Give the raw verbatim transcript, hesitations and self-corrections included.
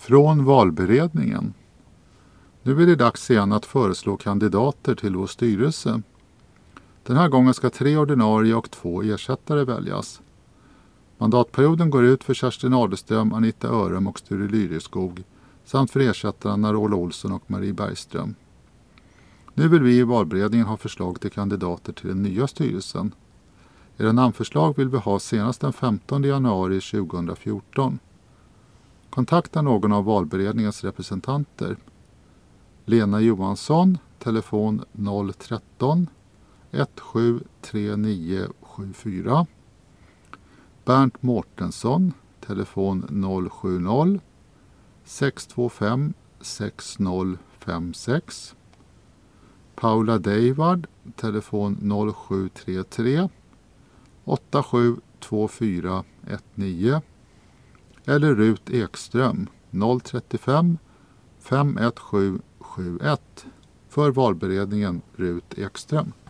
Från valberedningen. Nu är det dags igen att föreslå kandidater till vår styrelse. Den här gången ska tre ordinarie och två ersättare väljas. Mandatperioden går ut för Kerstin Adelström, Anita Örum och Sture Lyreskog samt för ersättarna Rola Olsson och Marie Bergström. Nu vill vi i valberedningen ha förslag till kandidater till den nya styrelsen. Era namnförslag vill vi ha senast den femtonde januari tjugohundrafjorton. Kontakta någon av valberedningens representanter. Lena Johansson, telefon noll ett tre ett sju tre nio sju fyra. Bernt Mårtensson, telefon noll sju noll sex två fem sex noll fem sex. Paula Deivard, telefon noll sju tre tre åtta sju två fyra ett nio. Eller Rut Ekström, noll tre fem fem ett sju sju ett. För valberedningen Rut Ekström.